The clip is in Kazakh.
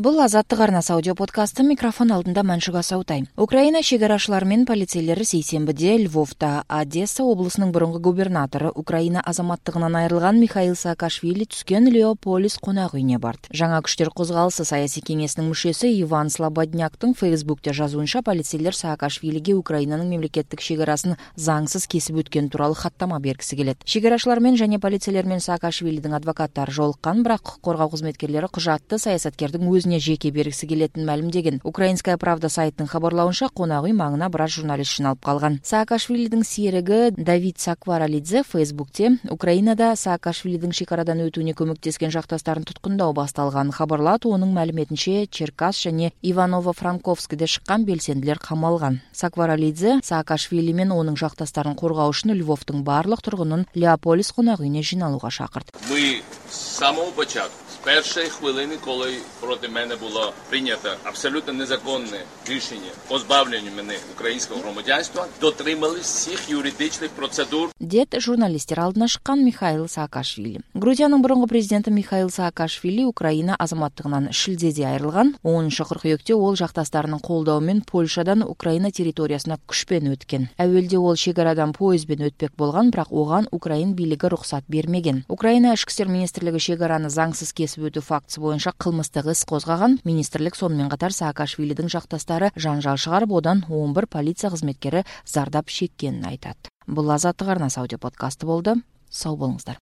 Бұл Азаттық арнасы аудио подкасты, микрофон алдында Мәншүк Асаутай. Украина шекарашылары мен полицейлері сейсенбіде Львовта Одесса облысының бұрынғы губернаторы Украина азаматтығынан айырылған Михаил Саакашвили түскен Леополис қонақ үйіне барды. Жаңа күштер қозғалысы саяси кеңесінің мүшесі Иван Слободняктың Фейсбукте жазуынша полицейлер Саакашвилиге Украинаның мемлекеттік шекарасын заңсыз кесіп өткен туралы хаттама бергісі келеді. Шекарашылармен және полицейлермен Саакашвилидің адвокаттары жолыққан, бірақ құқық қорғау қызметкерлері құжатты саясаткердің өзіне жеке бергісі келетінін мәлімдеген. Украинская правда сайтының хабарлауынша қонақ үй маңына біраз журналист жиналып қалған. Саакашвилидің серігі Давид Сакваралидзе Фейсбукте Украинада Саакашвилидің шекарадан өтуіне көмектескен жақтастарын тұтқындау басталған хабарлады. Оның мәліметінше Черкас және Иваново-Франковскіде шыққан белсенділер қамалған. Сакваралидзе Саакашвили мен оның жақтастарын қорғау үшін Львовтың барлық тұрғынын Леополис қонақ үйіне жиналуға шақырды. Ми з самого початку, з першої хвилини, коли проти мене було прийнято абсолютно незаконне рішення позбавлення мене українського громадянства, дотримались всіх юридичних процедур. Дед журналистер алдына шыққан Михаил Саакашвили. Грузияның бұрынғы президенті Михаил Саакашвили Украина азаматтығынан шілдеде айырылған. 10 қыркүйекте ол жақтастарының қолдауымен Польшадан Украина территориясына күшпен өткен. Әуелде ол шекарадан пойызбен өтпек болған, бірақ оған Украин билігі рұқсат бермеген. Украина ішкі істер министрлігі шекараны заңсыз кесіп өту фактісі бойынша қылмыстық іс қозғаған. Министрлік сонымен қатар Саакашвилидің жақтастары жанжал шығарып, одан 11 полиция қызметкері зардап шеккенін айтады. Бұл Азаттық арнасы аудио подкасты болды. Сау болыңыздар.